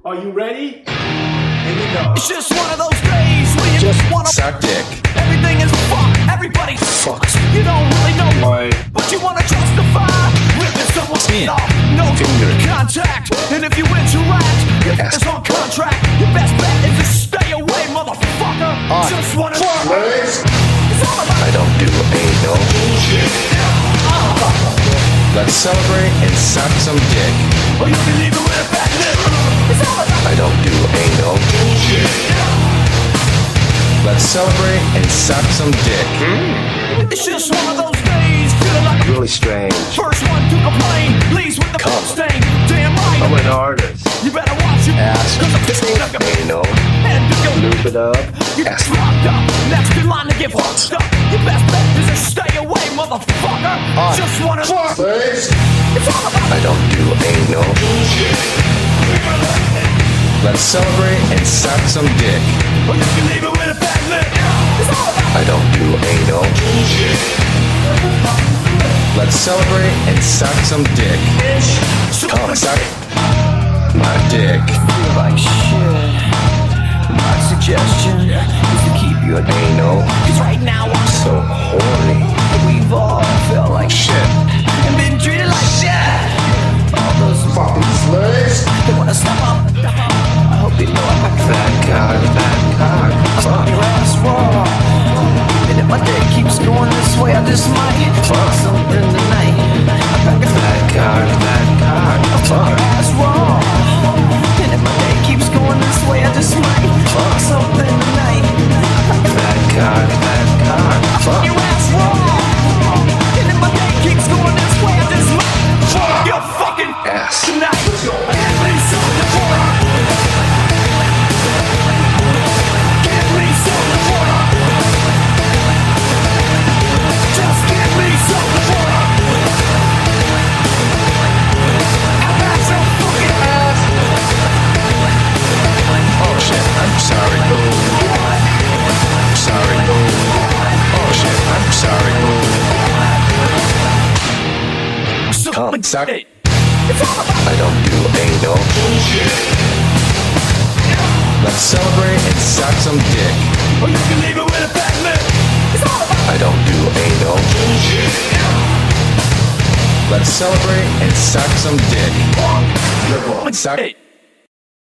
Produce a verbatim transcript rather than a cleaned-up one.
Are you ready? Here we go. It's just one of those days where you Just wanna suck dick. Everything is fuck, everybody Fucks. You don't really know Why? but you wanna justify ripping someone's Ten. off. No Finger. contact, and if you interact, your Yes. it's on contract. Your best bet is to stay away, motherfucker. On. Just wanna Legs. It's all about I don't do anal. Let's celebrate and suck some dick. or you can leave it with a bad lip. It's all about I don't do anal. Let's celebrate and suck some dick. It's just one of those days, feeling like a Really strange. first one to complain, leaves with the Come. stain. Damn right, I'm an artist. you better watch it. Ass. Cause I'm just gonna Anal. and if you Loop it up. you get Ass. locked up, next in line to get fucked up. Your best bet is to stay away, motherfucker. On. Just wanna Legs. It's all about I don't do anal. Let's celebrate and suck some dick. or you can leave it with a bad lip. It's all about I don't do anal. Let's celebrate and suck some dick. Come suck my dick. like shit. My suggestion is to keep you at Anal. Cause right now I'm So horny. We've all felt like shit and been treated like shit. All those Fucking legs. they wanna step up. I hope you know I got Fat cock, fat cock. Fuck. your ass raw. And if my day keeps going this way, I just might fuck something tonight. I pack a Fat cock, fat cock. your Fuck. ass raw. And if my day keeps going this way, I just might fuck something tonight. Fat cock, fat cock. Fuck. Your ass raw. And if my day keeps going this way, I just might fuck your fucking Ass. tonight. Give me something for it. Give me something for it. Just give me something for it. I got your fucking ass. Oh shit, I'm sorry. Sorry. Oh shit, I'm sorry. Come suck. It's all about I don't do anal. Let's celebrate and suck some dick. or you can leave it with a bad lip. It's all about I don't do anal. Let's celebrate and suck some dick. Suck.